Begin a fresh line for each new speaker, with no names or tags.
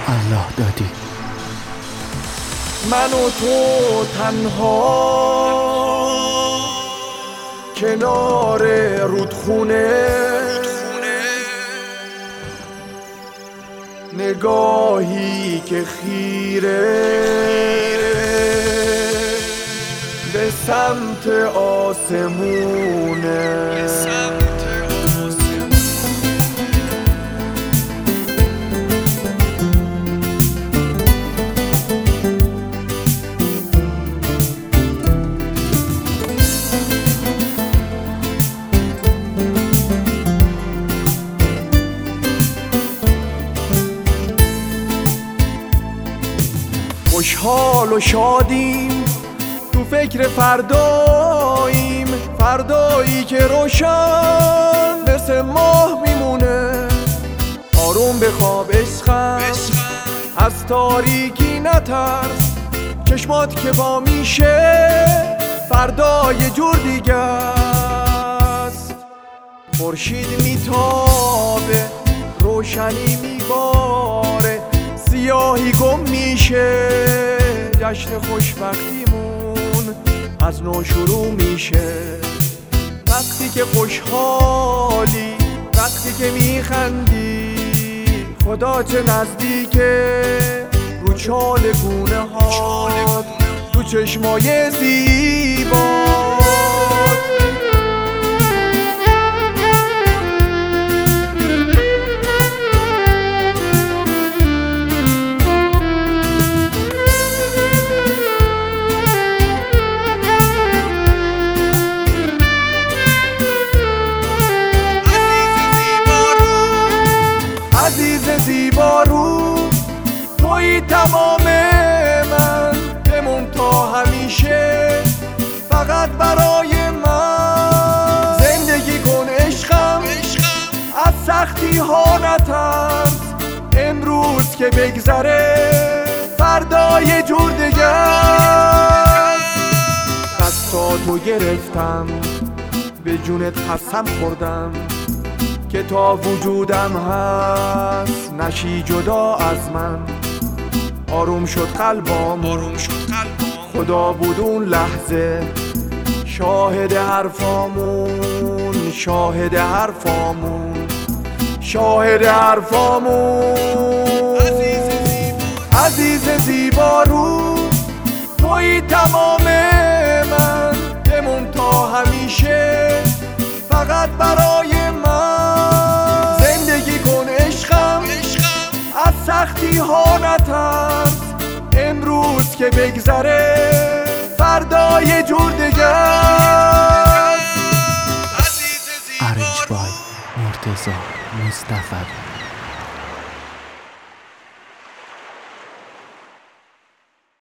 الله دادی.
من و تو تنها کنار رودخونه، نگاهی که خیره به سمت آسمونه. خوشحال و شادیم، تو فکر فرداییم، فردایی که روشن مثل ماه میمونه. آروم بخواب عشقم، از تاریکی نترس، چشمات که با میشه فردا یه جور دیگه است. خورشید میتابه، روشنی میباره، سیاهی گم میشه، جشن خوشبختیمون از نو شروع میشه. وقتی که خوشحالی، وقتی که میخندی، خدا چه نزدیکه رو چالگونه ها، تو چشمای زیبا. زیبارو توی تمام من، بمون تا همیشه فقط برای من. زندگی کن عشقم، از سختی ها نترس، امروز که بگذره فردا یه جور دیگه است. دستاتو گرفتم، به جونت قسم خوردم که تا وجودم هست نشی جدا از من. آروم شد قلبم، خدا بود اون لحظه شاهد حرفامون، شاهد حرفامون، شاهد حرفامون. عزیز زیبارو توی تمام من، بمون تا همیشه فقط برای من. زندگی کن عشقم، از سختی ها نترس، امروز که بگذره فردا یه جور دیگه است.
ارنج بای مرتضی مصطفی.